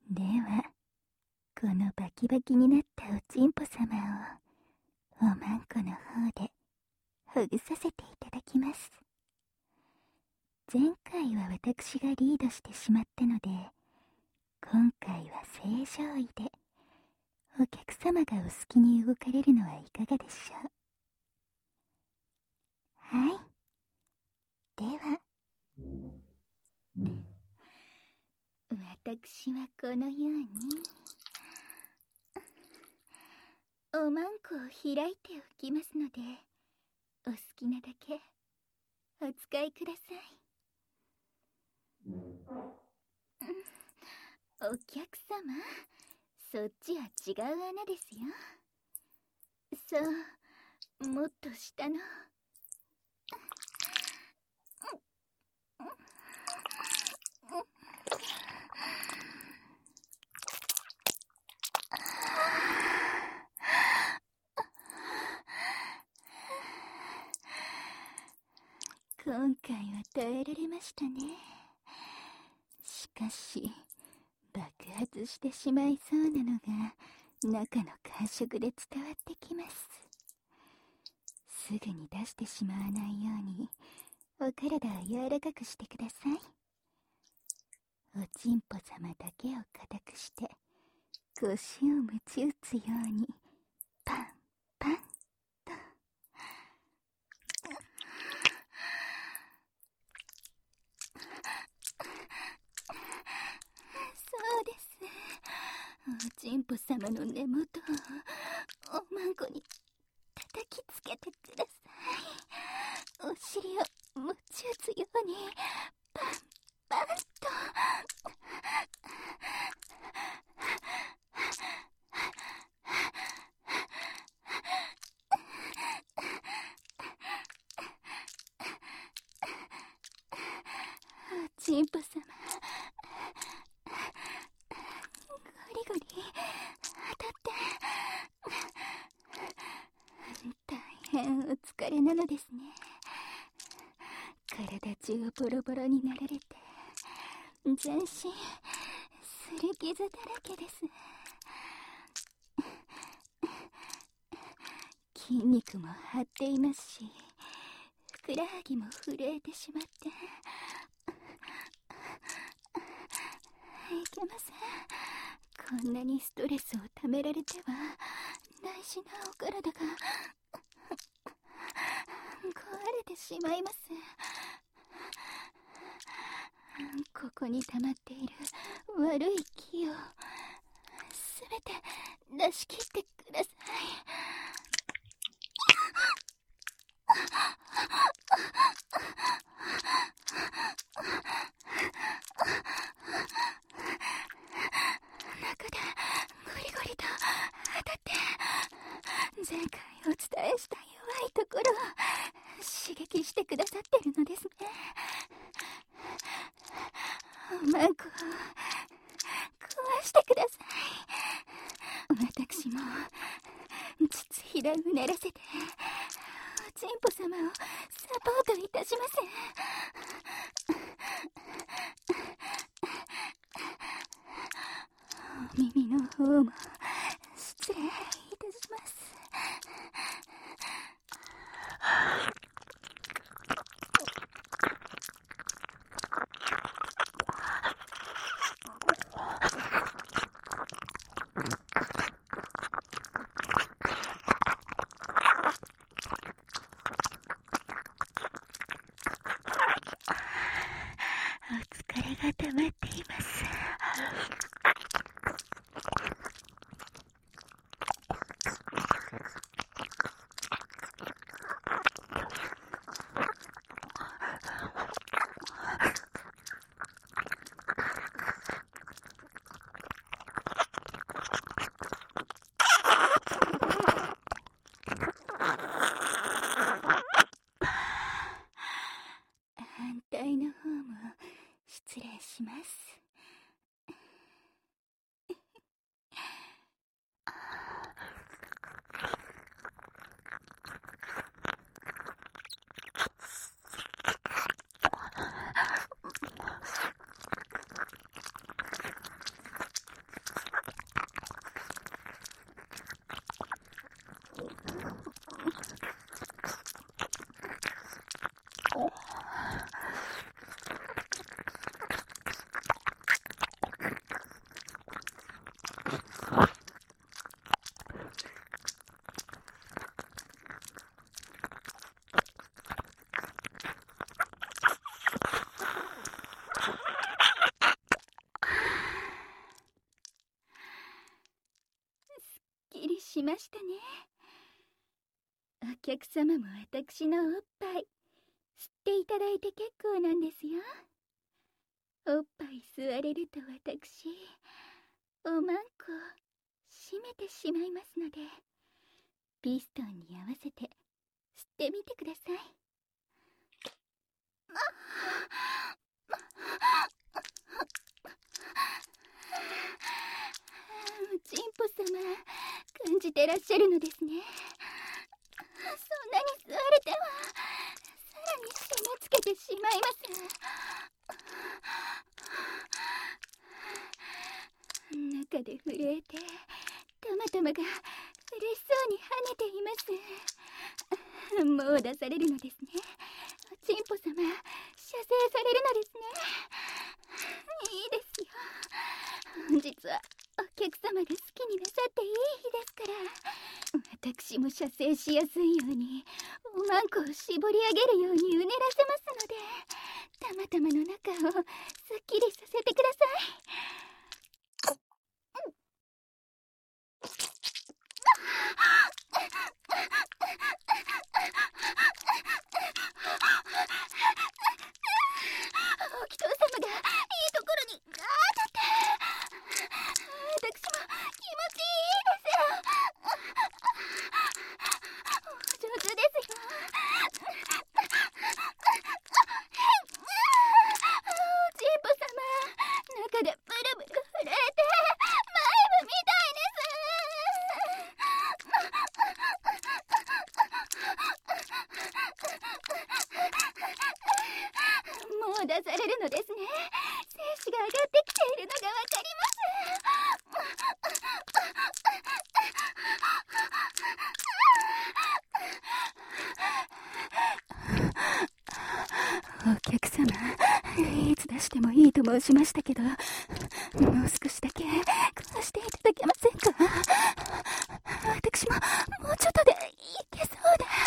では、このバキバキになったおちんぽ様をおまんこの方でほぐさせていただきます。前回は私がリードしてしまったので、今回は正常位でお客様がお好きに動かれるのはいかがでしょう。はい。では、私はこのようにおまんこを開いておきますので、お好きなだけお使いください。お客様、そっちは違う穴ですよ。そう、もっと下の。今回は耐えられましたね。しかし、爆発してしまいそうなのが中の感触で伝わってきます。すぐに出してしまわないようにお体を柔らかくしてください。おちんぽ様だけを固くして腰を鞭打つようにパンパンと。そうです。おちんぽ様の根元をおまんこに叩きつけてください。お尻を鞭打つようにパンパンと。おちんぽ様、ゴリゴリ当たって大変お疲れなのですね。体中ボロボロになられて全身すり傷だらけです。筋肉も張っていますし、ふくらはぎも震えてしまっていけません。こんなにストレスをためられては大事なお体が壊れてしまいます。ここに溜まっている悪い気をすべて出し切ってください。中でゴリゴリと当たって、前回お伝えした弱いところを刺激してくださってるのですね。おまんこを壊してください。私も膣ひらうねらせておちんぽ様をサポートいたします。お耳の方も失礼いたします。お疲れが溜まっています。反対の方も失礼します。 ましたね。お客様も私のおっぱい吸っていただいて結構なんですよ。おっぱい吸われると私おまんこ閉めてしまいますので、ピストンに合わせて吸ってみてください。チンポ様、感じてらっしゃるのですね。そんなに吸われてはさらに締め付けてしまいます。中で震えて玉々が嬉しそうに跳ねています。もう出されるのですね。チンポ様、射精されるのですね。いいですよ。本日はお客様が好きになさっていい日ですから、私も射精しやすいようにおまんこを絞り上げるようにうねらせますので、玉々の中をすっきりさせてください。お祈祷様がいいところにだって私も気持ちいいですよ。お上手ですよ。チンポ様、中でブルブル震えてマイムみたいです。もう出されるのですね。精子が上がってきているのがわかります。お客様、いつ出してもいいと申しましたけど、もう少しだけ食わしていただけませんか。私ももうちょっとでいけそうで。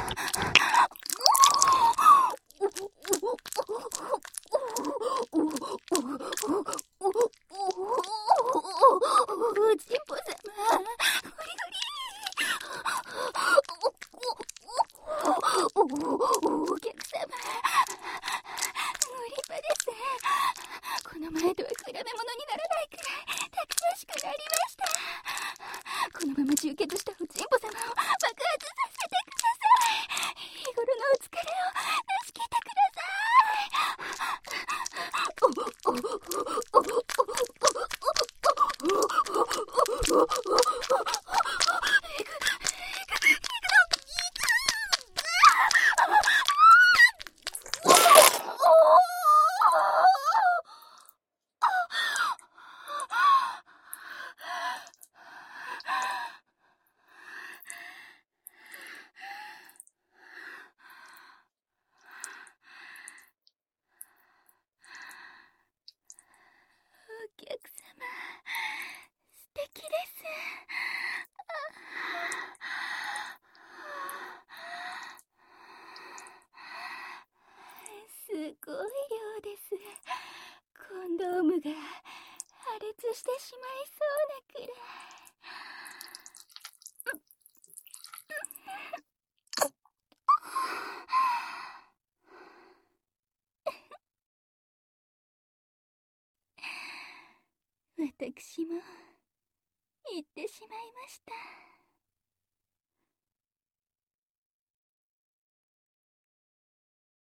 チンポ様、フリフリ。お客様、無理パです。この前とは比べ物にならないくらいたくましくなりました。このまま充血したおチンポ様を爆発させてください。日頃のお疲れを出し切ってくださお客様、素敵です。すごい量です。コンドームが破裂してしまいそうなくらい。私も行ってしまいました。